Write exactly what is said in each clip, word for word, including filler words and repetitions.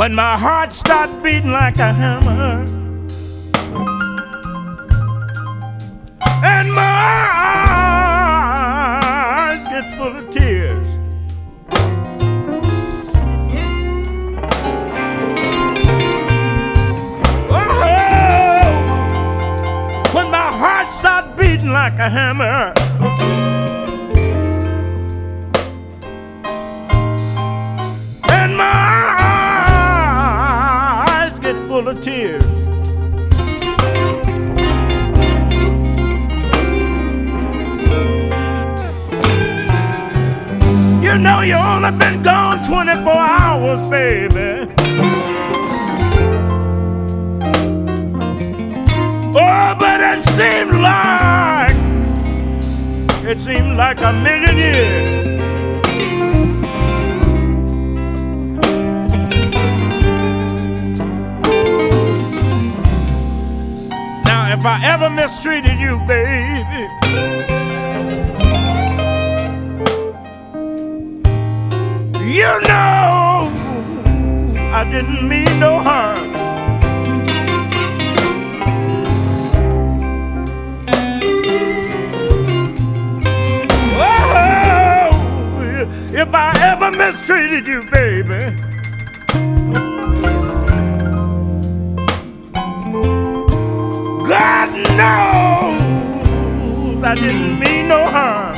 when my heart starts beating like a hammer and my eyes get full of tears. Oh, when my heart starts beating like a hammer and my eyes get full of tears. You know you only been gone twenty-four hours, baby. Oh, but it seemed like, it seemed like a million years. Now, if I ever mistreated you, baby, you know I didn't mean no harm. Oh, if I ever mistreated you, baby, God knows I didn't mean no harm.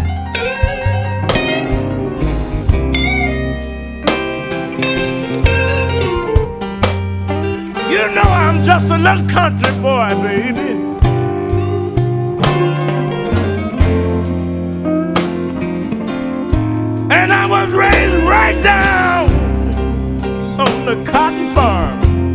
You know I'm just a little country boy, baby. And I was raised right down on the cotton farm.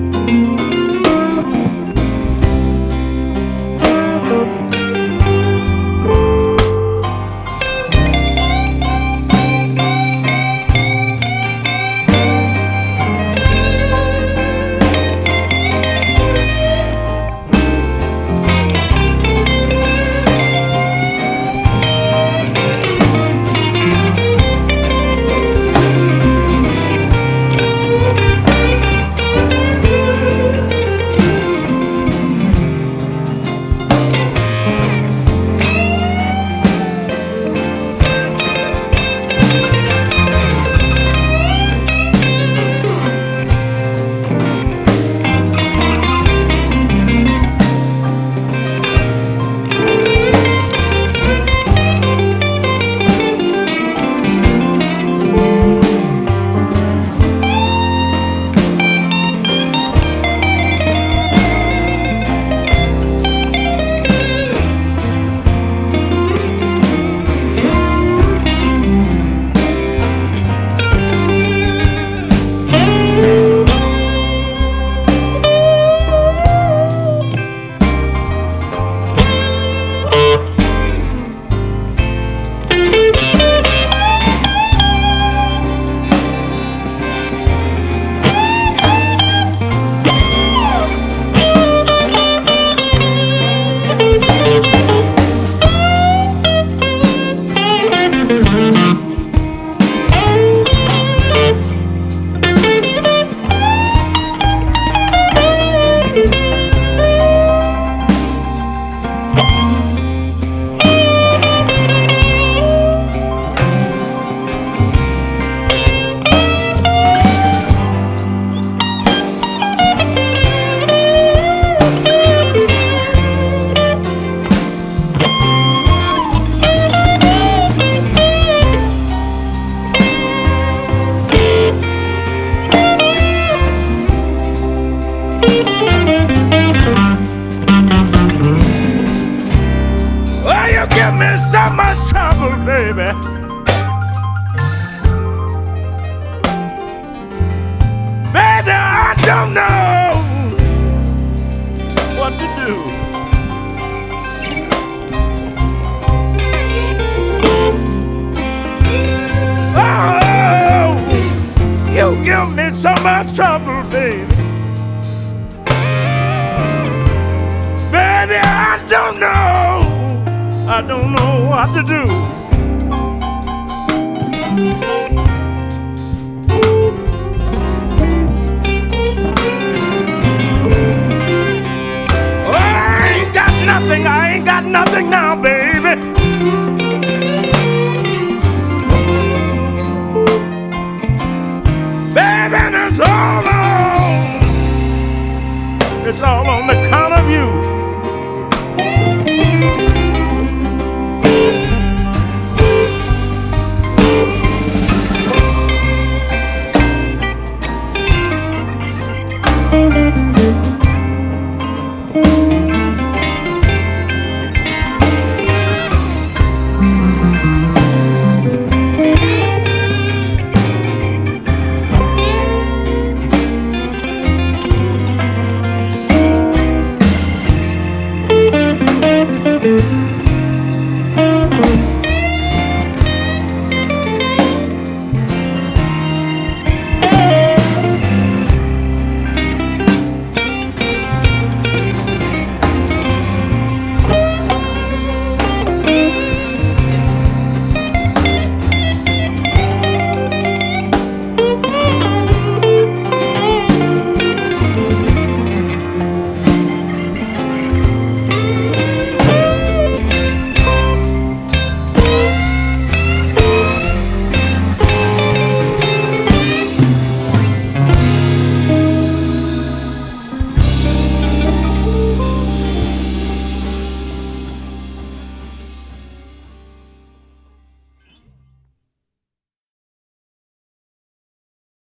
Baby, baby, I don't know what to do. Oh, you give me so much trouble, baby. Baby, I don't know, I don't know what to do. you.